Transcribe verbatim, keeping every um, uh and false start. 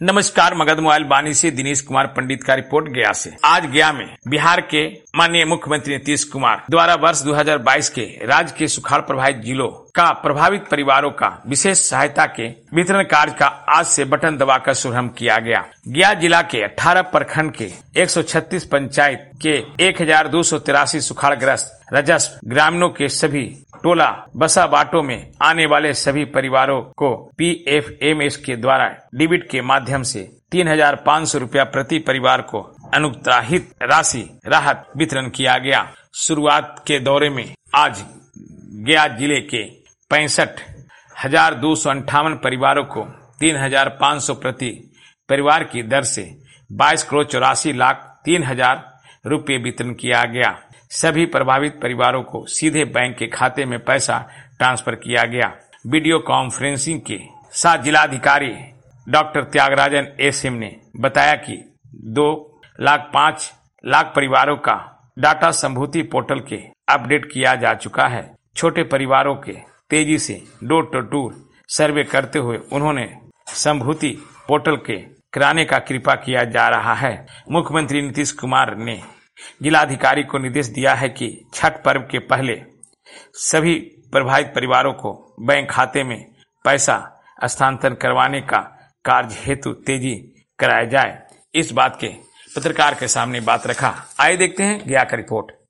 नमस्कार, मगध मोबाइल बानी से दिनेश कुमार पंडित का रिपोर्ट गया से। आज गया में बिहार के माननीय मुख्यमंत्री नीतीश कुमार द्वारा वर्ष दो हज़ार बाईस के राज्य के सुखाड़ प्रभावित जिलों का प्रभावित परिवारों का विशेष सहायता के वितरण कार्य का आज से बटन दबाकर शुभारंभ किया गया। गया जिला के अठारह प्रखंड के एक सौ छत्तीस पंचायत के एक हजार दो सौ तिरासी सुखाड़ग्रस्त राजस्व ग्रामीणों के सभी टोला बसा बाटों में आने वाले सभी परिवारों को पी एफ एम एस के द्वारा डेबिट के माध्यम से तीन हजार पाँच सौ रूपया प्रति परिवार को अनुग्रहित राशि राहत वितरण किया गया। शुरुआत के दौरे में आज गया जिले के पैंसठ हजार दो सौ अंठावन परिवारों को तीन हजार पाँच सौ प्रति परिवार की दर से बाईस करोड़ चौरासी लाख तीन हजार रूपये वितरण किया गया। सभी प्रभावित परिवारों को सीधे बैंक के खाते में पैसा ट्रांसफर किया गया। वीडियो कॉन्फ्रेंसिंग के साथ जिलाधिकारी डॉक्टर त्यागराजन एस एम ने बताया कि दो लाख पाँच लाख परिवारों का डाटा संभूति पोर्टल के अपडेट किया जा चुका है। छोटे परिवारों के तेजी से डोर टू डोर सर्वे करते हुए उन्होंने संभूति पोर्टल के कराने का कृपा किया जा रहा है। मुख्यमंत्री नीतीश कुमार ने जिलाधिकारी को निर्देश दिया है कि छठ पर्व के पहले सभी प्रभावित परिवारों को बैंक खाते में पैसा स्थानांतरण करवाने का कार्य हेतु तेजी कराया जाए। इस बात के पत्रकार के सामने बात रखा। आइए देखते हैं गया का रिपोर्ट।